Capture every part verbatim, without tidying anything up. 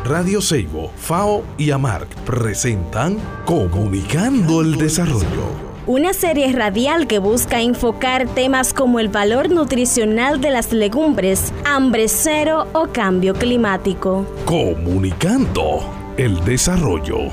Radio Seibo, FAO y AMARC presentan Comunicando el Desarrollo. Una serie radial que busca enfocar temas como el valor nutricional de las legumbres, hambre cero o cambio climático. Comunicando el Desarrollo.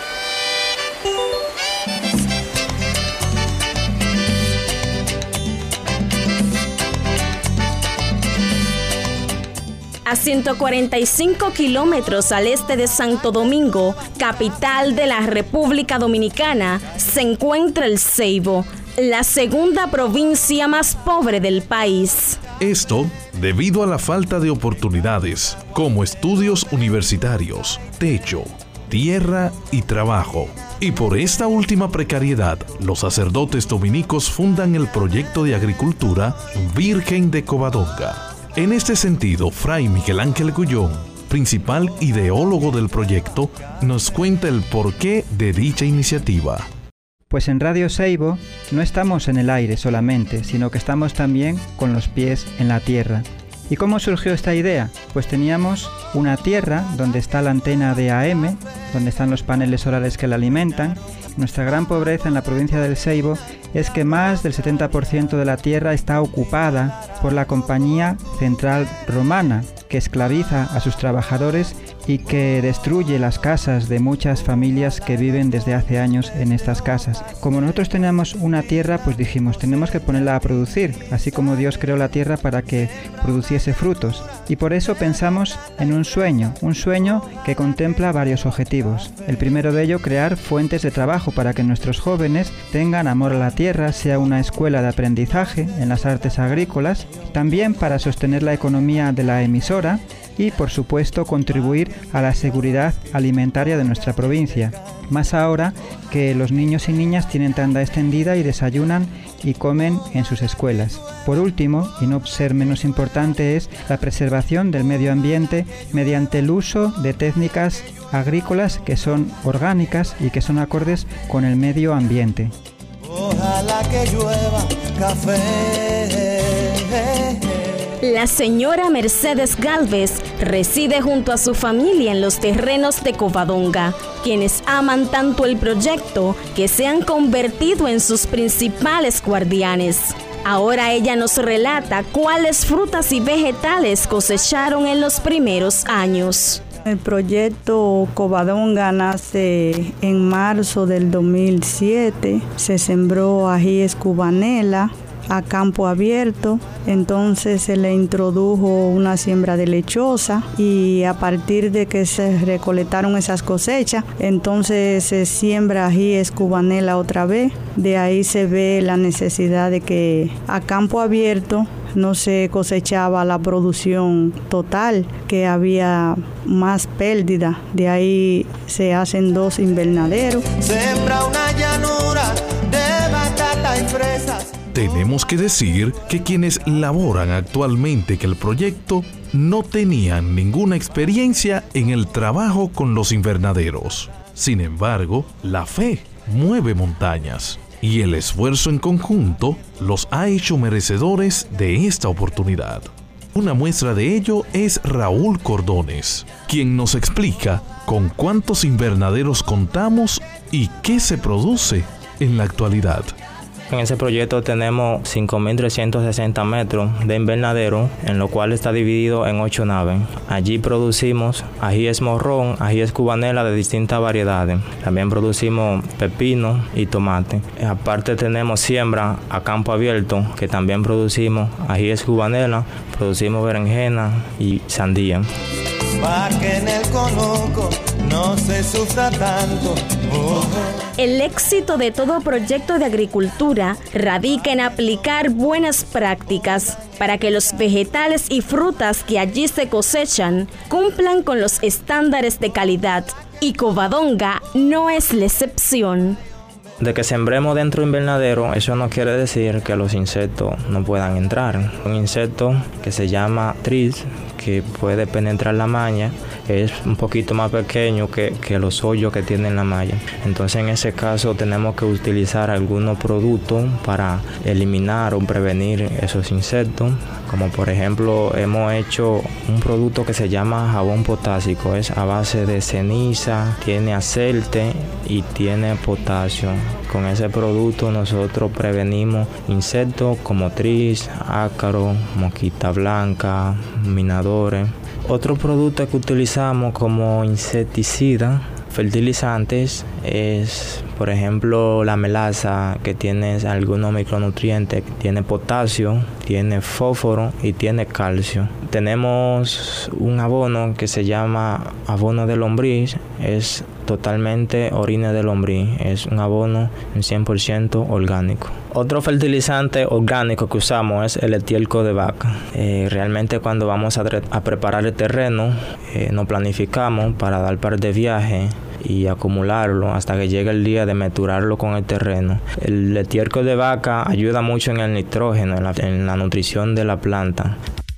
A ciento cuarenta y cinco kilómetros al este de Santo Domingo, capital de la República Dominicana, se encuentra el Ceibo, la segunda provincia más pobre del país. Esto debido a la falta de oportunidades, como estudios universitarios, techo, tierra y trabajo. Y por esta última precariedad, los sacerdotes dominicos fundan el proyecto de agricultura Virgen de Covadonga. En este sentido, Fray Miguel Ángel Gullón, principal ideólogo del proyecto, nos cuenta el porqué de dicha iniciativa. Pues en Radio Seibo no estamos en el aire solamente, sino que estamos también con los pies en la tierra. ¿Y cómo surgió esta idea? Pues teníamos una tierra donde está la antena de A M, donde están los paneles solares que la alimentan. Nuestra gran pobreza en la provincia del Ceibo es que más del setenta por ciento de la tierra está ocupada por la Compañía Central Romana, que esclaviza a sus trabajadores y que destruye las casas de muchas familias que viven desde hace años en estas casas. Como nosotros teníamos una tierra, pues dijimos, tenemos que ponerla a producir, así como Dios creó la tierra para que produciese frutos. Y por eso pensamos en un sueño, un sueño que contempla varios objetivos. El primero de ello, crear fuentes de trabajo para que nuestros jóvenes tengan amor a la tierra, sea una escuela de aprendizaje en las artes agrícolas, también para sostener la economía de la emisora y, por supuesto, contribuir a la seguridad alimentaria de nuestra provincia. Más ahora que los niños y niñas tienen tanda extendida y desayunan y comen en sus escuelas. Por último, y no ser menos importante, es la preservación del medio ambiente mediante el uso de técnicas agrícolas que son orgánicas y que son acordes con el medio ambiente. Ojalá que llueva café. La señora Mercedes Gálvez reside junto a su familia en los terrenos de Covadonga, quienes aman tanto el proyecto que se han convertido en sus principales guardianes. Ahora ella nos relata cuáles frutas y vegetales cosecharon en los primeros años. El proyecto Covadonga nace en marzo del dos mil siete. Se sembró ajíes cubanela a campo abierto, entonces se le introdujo una siembra de lechosa y a partir de que se recolectaron esas cosechas, entonces se siembra ajíes cubanela otra vez. De ahí se ve la necesidad de que a campo abierto no se cosechaba la producción total, que había más pérdida. De ahí se hacen dos invernaderos. Sembra una llanura de batata y fresas. Tenemos que decir que quienes laboran actualmente en el proyecto no tenían ninguna experiencia en el trabajo con los invernaderos. Sin embargo, la fe mueve montañas y el esfuerzo en conjunto los ha hecho merecedores de esta oportunidad. Una muestra de ello es Raúl Cordones, quien nos explica con cuántos invernaderos contamos y qué se produce en la actualidad. En ese proyecto tenemos cinco mil trescientos sesenta metros de invernadero, en lo cual está dividido en ocho naves. Allí producimos ajíes morrón, ajíes cubanela de distintas variedades. También producimos pepino y tomate. Aparte tenemos siembra a campo abierto, que también producimos ajíes cubanela, producimos berenjena y sandía. Pa' que en el conuco no se sufra tanto. Oh. El éxito de todo proyecto de agricultura radica en aplicar buenas prácticas para que los vegetales y frutas que allí se cosechan cumplan con los estándares de calidad. Y Covadonga no es la excepción. De que sembremos dentro del invernadero, eso no quiere decir que los insectos no puedan entrar. Un insecto que se llama tris, que puede penetrar la maña, es un poquito más pequeño que, que los hoyos que tiene la malla. Entonces en ese caso tenemos que utilizar algunos productos para eliminar o prevenir esos insectos, como por ejemplo hemos hecho un producto que se llama jabón potásico, es a base de ceniza, tiene aceite y tiene potasio. Con ese producto nosotros prevenimos insectos como tris, ácaro, mosquita blanca, minadores. Otro producto que utilizamos como insecticida, fertilizantes, es por ejemplo la melaza, que tiene algunos micronutrientes, tiene potasio, tiene fósforo y tiene calcio. Tenemos un abono que se llama abono de lombriz, es totalmente orina de lombriz, es un abono cien por ciento orgánico. Otro fertilizante orgánico que usamos es el estiércol de vaca. Eh, realmente cuando vamos a, a preparar el terreno, eh, nos planificamos para dar par de viajes y acumularlo hasta que llegue el día de meturarlo con el terreno. El estiércol de vaca ayuda mucho en el nitrógeno, en la, en la nutrición de la planta.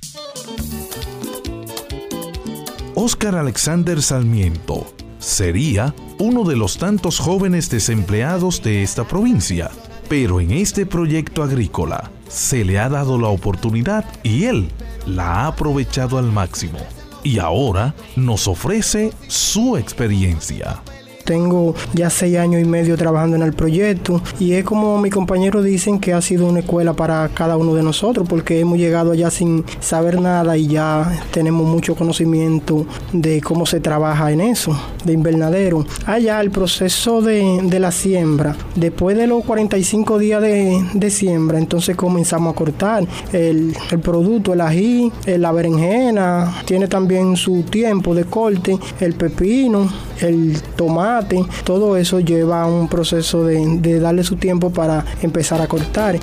Óscar Alexander Sarmiento sería uno de los tantos jóvenes desempleados de esta provincia, pero en este proyecto agrícola se le ha dado la oportunidad y él la ha aprovechado al máximo. Y ahora nos ofrece su experiencia. Tengo ya seis años y medio trabajando en el proyecto y es como mis compañeros dicen que ha sido una escuela para cada uno de nosotros, porque hemos llegado allá sin saber nada y ya tenemos mucho conocimiento de cómo se trabaja en eso, de invernadero. Allá el proceso de, de la siembra, después de los cuarenta y cinco días de, de siembra, entonces comenzamos a cortar el, el producto, el ají, la berenjena, tiene también su tiempo de corte, el pepino, el tomate. Todo eso lleva un proceso de, de darle su tiempo para empezar a cortar.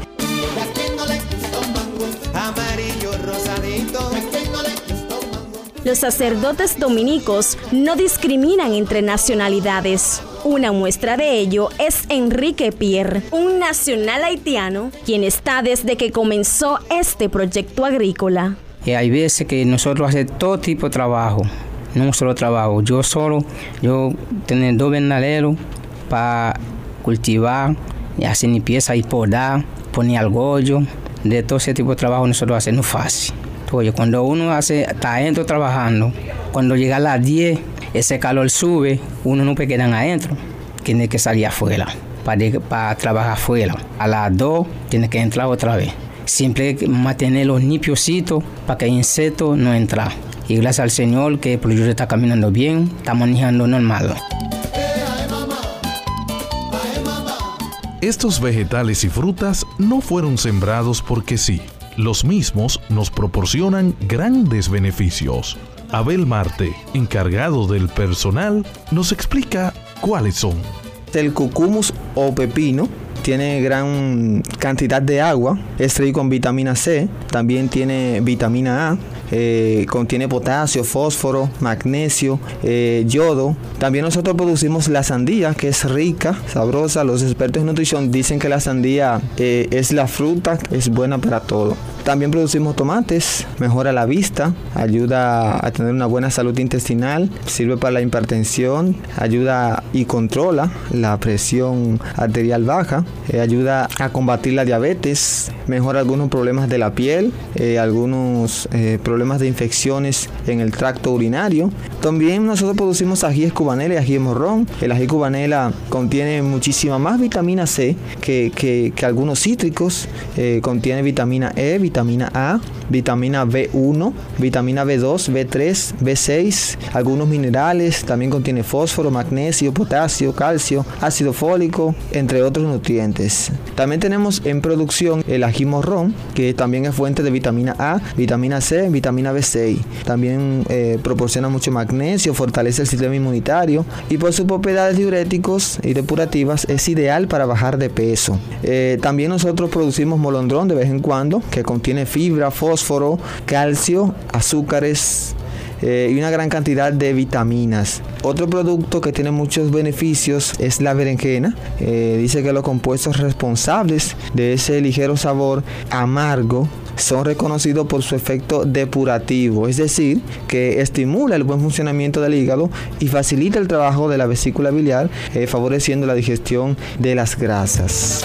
Los sacerdotes dominicos no discriminan entre nacionalidades. Una muestra de ello es Enrique Pierre, un nacional haitiano, quien está desde que comenzó este proyecto agrícola. Y hay veces que nosotros hacemos todo tipo de trabajo. No un solo trabajo, yo solo, yo tengo dos invernaderos para cultivar, y hacer limpieza y podar, poner argollo, de todo ese tipo de trabajo nosotros hacemos fácil. Oye, cuando uno hace, está adentro trabajando, cuando llega a las diez, ese calor sube, uno no puede quedar adentro, tiene que salir afuera, para, para trabajar afuera. A las dos, tiene que entrar otra vez. Siempre mantenerlos limpiositos para que el insecto no entre. Y gracias al Señor que el proyecto está caminando bien, está manejando normal. Estos vegetales y frutas no fueron sembrados porque sí. Los mismos nos proporcionan grandes beneficios. Abel Marte, encargado del personal, nos explica cuáles son. El cucumus o pepino tiene gran cantidad de agua, es rico en vitamina C, también tiene vitamina A, eh, contiene potasio, fósforo, magnesio, eh, yodo. También nosotros producimos la sandía, que es rica, sabrosa. Los expertos en nutrición dicen que la sandía eh, es la fruta, es buena para todo. También producimos tomates, mejora la vista, ayuda a tener una buena salud intestinal, sirve para la hipertensión, ayuda y controla la presión arterial baja, eh, ayuda a combatir la diabetes, mejora algunos problemas de la piel, eh, algunos eh, problemas de infecciones en el tracto urinario. También nosotros producimos ajíes cubanela y ajíes morrón. El ají cubanela contiene muchísima más vitamina C que, que, que algunos cítricos, eh, contiene vitamina E, vitamina A, vitamina B uno, vitamina B dos, B tres, B seis, algunos minerales, también contiene fósforo, magnesio, potasio, calcio, ácido fólico, entre otros nutrientes. También tenemos en producción el ají morrón, que también es fuente de vitamina A, vitamina C, vitamina B seis. También eh, proporciona mucho magnesio, fortalece el sistema inmunitario y por sus propiedades diuréticos y depurativas es ideal para bajar de peso. Eh, también nosotros producimos molondrón de vez en cuando, que contiene fibra, fósforo, calcio, azúcares eh, y una gran cantidad de vitaminas. Otro producto que tiene muchos beneficios es la berenjena. Eh, dice que los compuestos responsables de ese ligero sabor amargo son reconocidos por su efecto depurativo, es decir, que estimula el buen funcionamiento del hígado y facilita el trabajo de la vesícula biliar, eh, favoreciendo la digestión de las grasas.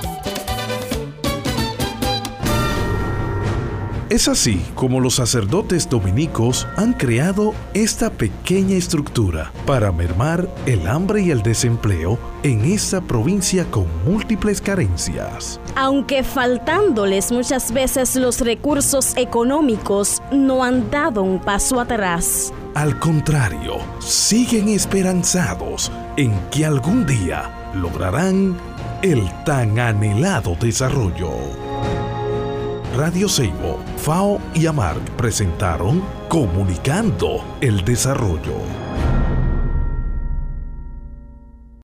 Es así como los sacerdotes dominicos han creado esta pequeña estructura para mermar el hambre y el desempleo en esta provincia con múltiples carencias. Aunque faltándoles muchas veces los recursos económicos, no han dado un paso atrás. Al contrario, siguen esperanzados en que algún día lograrán el tan anhelado desarrollo. Radio Seibo, FAO y AMARC presentaron Comunicando el Desarrollo.